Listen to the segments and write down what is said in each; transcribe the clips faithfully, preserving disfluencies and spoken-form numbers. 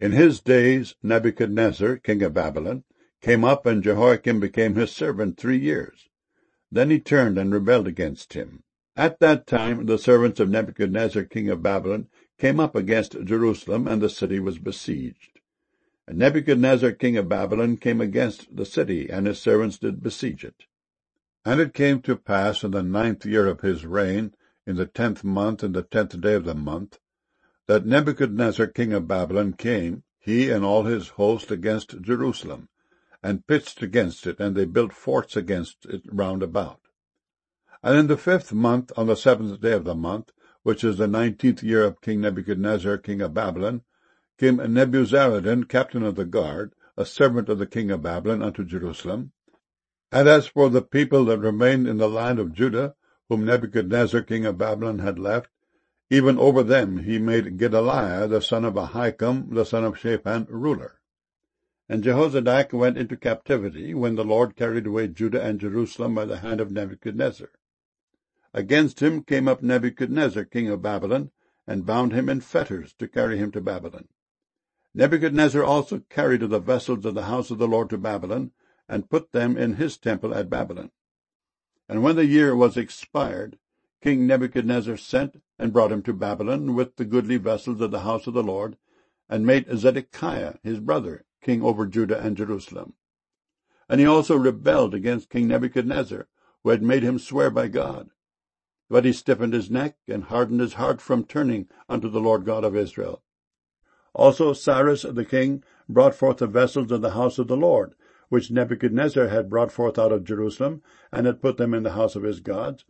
In his days Nebuchadnezzar, king of Babylon, came up, and Jehoiakim became his servant three years. Then he turned and rebelled against him. At that time the servants of Nebuchadnezzar, king of Babylon, came up against Jerusalem, and the city was besieged. And Nebuchadnezzar, king of Babylon, came against the city, and his servants did besiege it. And it came to pass in the ninth year of his reign, in the tenth month, in the tenth day of the month, that Nebuchadnezzar, king of Babylon, came, he and all his host, against Jerusalem, and pitched against it, and they built forts against it round about. And in the fifth month, on the seventh day of the month, which is the nineteenth year of King Nebuchadnezzar, king of Babylon, came Nebuzaradan, captain of the guard, a servant of the king of Babylon, unto Jerusalem. And as for the people that remained in the land of Judah, whom Nebuchadnezzar, king of Babylon, had left, even over them he made Gedaliah, the son of Ahikam, the son of Shaphan, ruler. And Jehozadak went into captivity, when the Lord carried away Judah and Jerusalem by the hand of Nebuchadnezzar. Against him came up Nebuchadnezzar, king of Babylon, and bound him in fetters to carry him to Babylon. Nebuchadnezzar also carried the vessels of the house of the Lord to Babylon, and put them in his temple at Babylon. And when the year was expired, King Nebuchadnezzar sent and brought him to Babylon with the goodly vessels of the house of the Lord, and made Zedekiah his brother king over Judah and Jerusalem. And he also rebelled against King Nebuchadnezzar, who had made him swear by God. But he stiffened his neck, and hardened his heart from turning unto the Lord God of Israel. Also Cyrus the king brought forth the vessels of the house of the Lord, which Nebuchadnezzar had brought forth out of Jerusalem, and had put them in the house of his gods.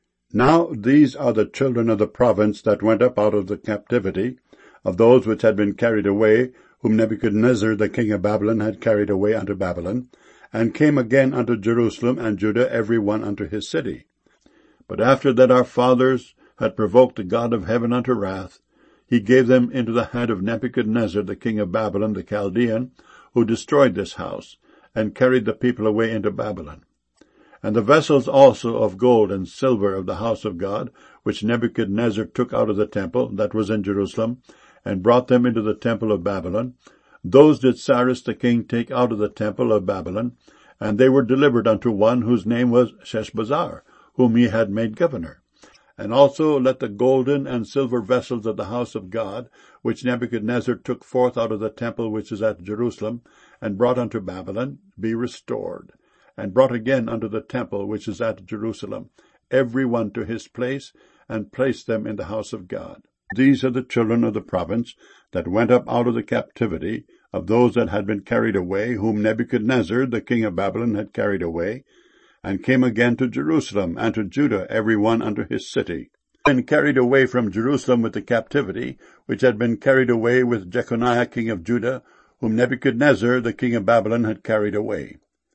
Now these are the children of the province that went up out of the captivity, of those which had been carried away, whom Nebuchadnezzar the king of Babylon had carried away unto Babylon, and came again unto Jerusalem and Judah, every one unto his city. But after that our fathers had provoked the God of heaven unto wrath, he gave them into the hand of Nebuchadnezzar the king of Babylon the Chaldean, who destroyed this house, and carried the people away into Babylon. And the vessels also of gold and silver of the house of God, which Nebuchadnezzar took out of the temple that was in Jerusalem, and brought them into the temple of Babylon, those did Cyrus the king take out of the temple of Babylon, and they were delivered unto one whose name was Sheshbazzar, whom he had made governor. And also let the golden and silver vessels of the house of God, which Nebuchadnezzar took forth out of the temple which is at Jerusalem, and brought unto Babylon, be restored, and brought again unto the temple which is at Jerusalem, every one to his place, and placed them in the house of God. These are the children of the province that went up out of the captivity, of those that had been carried away, whom Nebuchadnezzar the king of Babylon had carried away, and came again to Jerusalem, and to Judah, every one unto his city, and carried away from Jerusalem with the captivity, which had been carried away with Jeconiah king of Judah, whom Nebuchadnezzar the king of Babylon had carried away.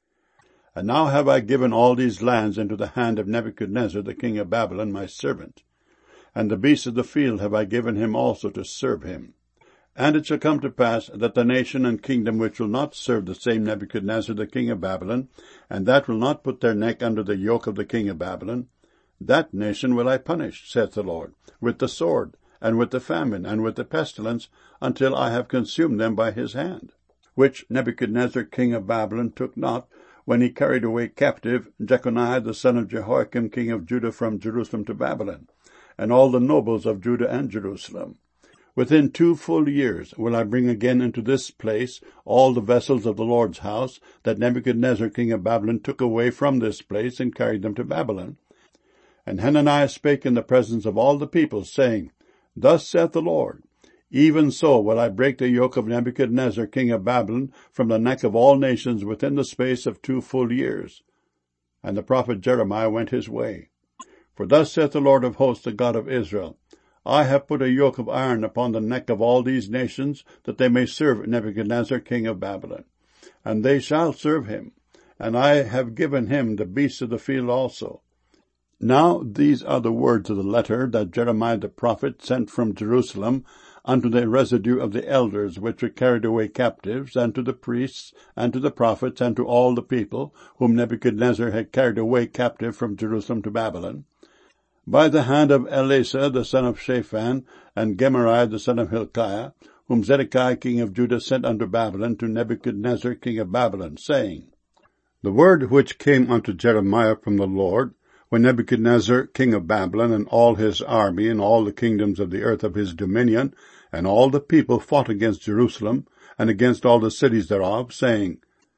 And now have I given all these lands into the hand of Nebuchadnezzar the king of Babylon my servant, and the beasts of the field have I given him also to serve him. And it shall come to pass that the nation and kingdom which will not serve the same Nebuchadnezzar the king of Babylon, and that will not put their neck under the yoke of the king of Babylon, that nation will I punish, saith the Lord, with the sword, and with the famine, and with the pestilence, until I have consumed them by his hand, which Nebuchadnezzar king of Babylon took not, when he carried away captive Jeconiah the son of Jehoiakim king of Judah from Jerusalem to Babylon, and all the nobles of Judah and Jerusalem. Within two full years will I bring again into this place all the vessels of the Lord's house that Nebuchadnezzar king of Babylon took away from this place and carried them to Babylon. And Hananiah spake in the presence of all the people, saying, Thus saith the Lord, even so will I break the yoke of Nebuchadnezzar king of Babylon from the neck of all nations within the space of two full years. And the prophet Jeremiah went his way. For thus saith the Lord of hosts, the God of Israel, I have put a yoke of iron upon the neck of all these nations, that they may serve Nebuchadnezzar king of Babylon. And they shall serve him, and I have given him the beasts of the field also. Now these are the words of the letter that Jeremiah the prophet sent from Jerusalem unto the residue of the elders which were carried away captives, and to the priests, and to the prophets, and to all the people, whom Nebuchadnezzar had carried away captive from Jerusalem to Babylon, by the hand of Elasah the son of Shaphan, and Gemariah the son of Hilkiah, whom Zedekiah king of Judah sent unto Babylon to Nebuchadnezzar king of Babylon, saying, The word which came unto Jeremiah from the Lord, when Nebuchadnezzar king of Babylon and all his army and all the kingdoms of the earth of his dominion and all the people fought against Jerusalem and against all the cities thereof, saying,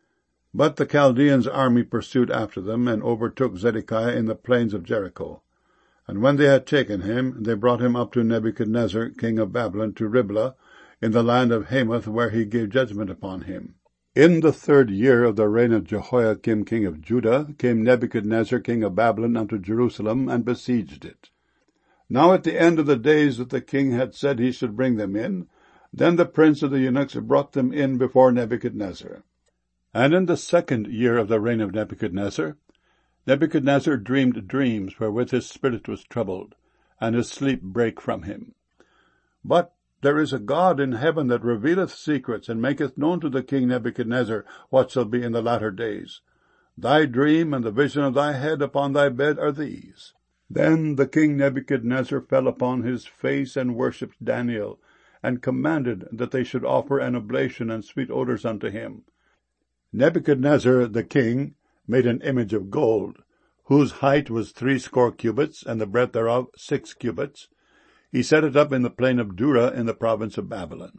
But the Chaldeans' army pursued after them, and overtook Zedekiah in the plains of Jericho. And when they had taken him, they brought him up to Nebuchadnezzar king of Babylon to Riblah, in the land of Hamath, where he gave judgment upon him. In the third year of the reign of Jehoiakim king of Judah came Nebuchadnezzar king of Babylon unto Jerusalem, and besieged it. Now at the end of the days that the king had said he should bring them in, then the prince of the eunuchs brought them in before Nebuchadnezzar. And in the second year of the reign of Nebuchadnezzar, Nebuchadnezzar dreamed dreams wherewith his spirit was troubled, and his sleep brake from him. But there is a God in heaven that revealeth secrets, and maketh known to the king Nebuchadnezzar what shall be in the latter days. Thy dream and the vision of thy head upon thy bed are these. Then the king Nebuchadnezzar fell upon his face and worshipped Daniel, and commanded that they should offer an oblation and sweet odors unto him. Nebuchadnezzar the king made an image of gold, whose height was threescore cubits, and the breadth thereof six cubits. He set it up in the plain of Dura in the province of Babylon.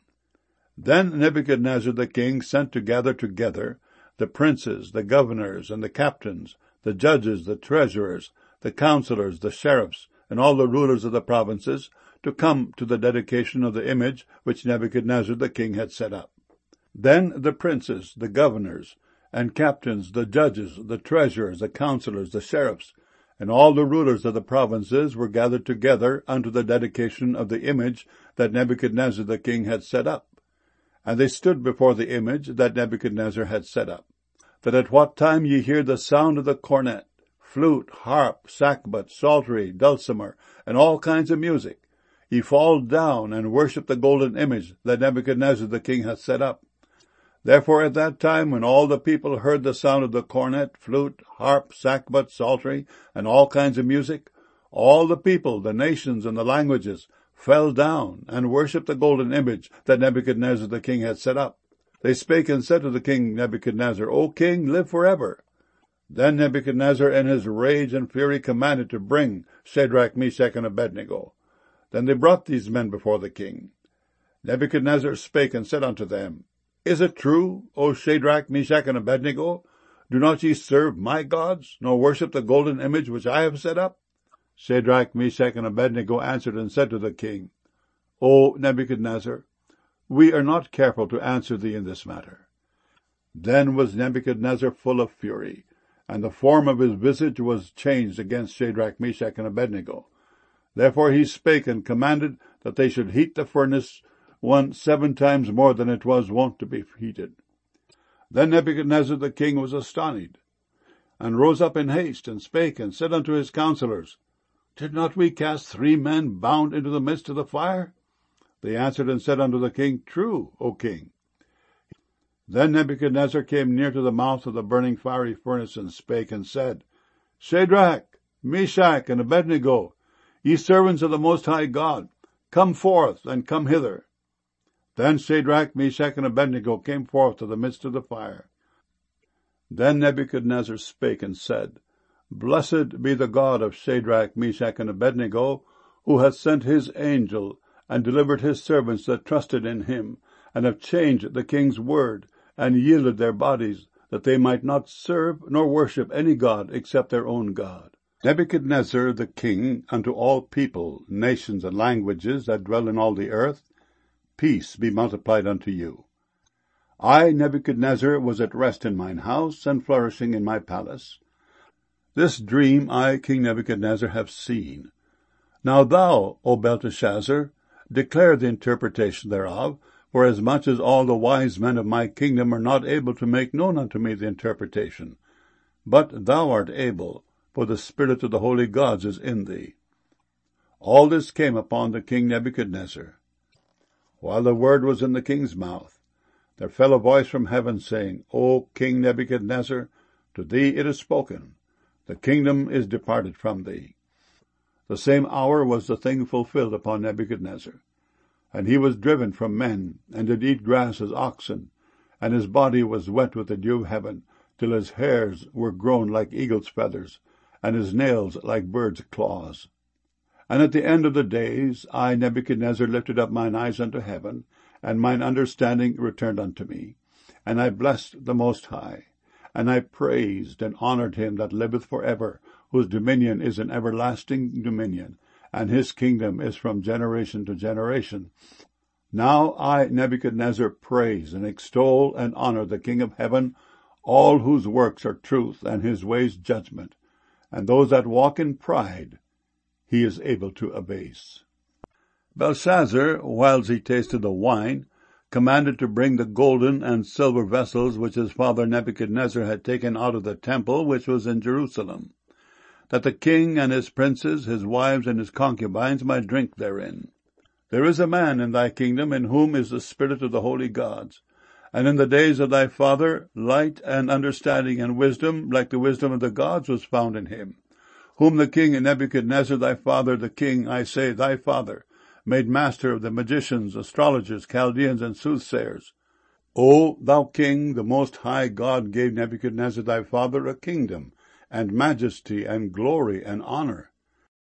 Then Nebuchadnezzar the king sent to gather together the princes, the governors, and the captains, the judges, the treasurers, the counselors, the sheriffs, and all the rulers of the provinces, to come to the dedication of the image which Nebuchadnezzar the king had set up. Then the princes, the governors, and captains, the judges, the treasurers, the counselors, the sheriffs, and all the rulers of the provinces were gathered together unto the dedication of the image that Nebuchadnezzar the king had set up. And they stood before the image that Nebuchadnezzar had set up, that at what time ye hear the sound of the cornet, flute, harp, sackbut, psaltery, dulcimer, and all kinds of music, ye fall down and worship the golden image that Nebuchadnezzar the king hath set up. Therefore at that time, when all the people heard the sound of the cornet, flute, harp, sackbut, psaltery, and all kinds of music, all the people, the nations, and the languages fell down and worshipped the golden image that Nebuchadnezzar the king had set up. They spake and said to the king Nebuchadnezzar, O king, live forever. Then Nebuchadnezzar in his rage and fury commanded to bring Shadrach, Meshach, and Abednego. Then they brought these men before the king. Nebuchadnezzar spake and said unto them, Is it true, O Shadrach, Meshach, and Abednego? Do not ye serve my gods, nor worship the golden image which I have set up? Shadrach, Meshach, and Abednego answered and said to the king, O Nebuchadnezzar, we are not careful to answer thee in this matter. Then was Nebuchadnezzar full of fury, and the form of his visage was changed against Shadrach, Meshach, and Abednego. Therefore he spake and commanded that they should heat the furnace one seven times more than it was wont to be heated. Then Nebuchadnezzar the king was astonished, and rose up in haste, and spake, and said unto his counselors, Did not we cast three men bound into the midst of the fire? They answered and said unto the king, True, O king. Then Nebuchadnezzar came near to the mouth of the burning fiery furnace, and spake, and said, Shadrach, Meshach, and Abednego, ye servants of the Most High God, come forth, and come hither. Then Shadrach, Meshach, and Abednego came forth to the midst of the fire. Then Nebuchadnezzar spake and said, Blessed be the God of Shadrach, Meshach, and Abednego, who hath sent his angel, and delivered his servants that trusted in him, and have changed the king's word, and yielded their bodies, that they might not serve nor worship any god except their own God. Nebuchadnezzar the king unto all people, nations, and languages that dwell in all the earth, peace be multiplied unto you. I, Nebuchadnezzar, was at rest in mine house, and flourishing in my palace. This dream I, King Nebuchadnezzar, have seen. Now thou, O Belteshazzar, declare the interpretation thereof, for as much as all the wise men of my kingdom are not able to make known unto me the interpretation. But thou art able, for the spirit of the holy gods is in thee. All this came upon the king Nebuchadnezzar. While the word was in the king's mouth, there fell a voice from heaven, saying, O King Nebuchadnezzar, to thee it is spoken, the kingdom is departed from thee. The same hour was the thing fulfilled upon Nebuchadnezzar. And he was driven from men, and did eat grass as oxen, and his body was wet with the dew of heaven, till his hairs were grown like eagle's feathers, and his nails like birds' claws. And at the end of the days I, Nebuchadnezzar, lifted up mine eyes unto heaven, and mine understanding returned unto me. And I blessed the Most High, and I praised and honoured him that liveth for ever, whose dominion is an everlasting dominion, and his kingdom is from generation to generation. Now I, Nebuchadnezzar, praise and extol and honour the King of heaven, all whose works are truth, and his ways judgment, and those that walk in pride he is able to abase. Belshazzar, whiles he tasted the wine, commanded to bring the golden and silver vessels which his father Nebuchadnezzar had taken out of the temple which was in Jerusalem, that the king and his princes, his wives, and his concubines might drink therein. There is a man in thy kingdom in whom is the spirit of the holy gods, and in the days of thy father light and understanding and wisdom, like the wisdom of the gods, was found in him, whom the king Nebuchadnezzar thy father, the king, I say thy father, made master of the magicians, astrologers, Chaldeans, and soothsayers. O thou king, the Most High God gave Nebuchadnezzar thy father a kingdom, and majesty, and glory, and honor.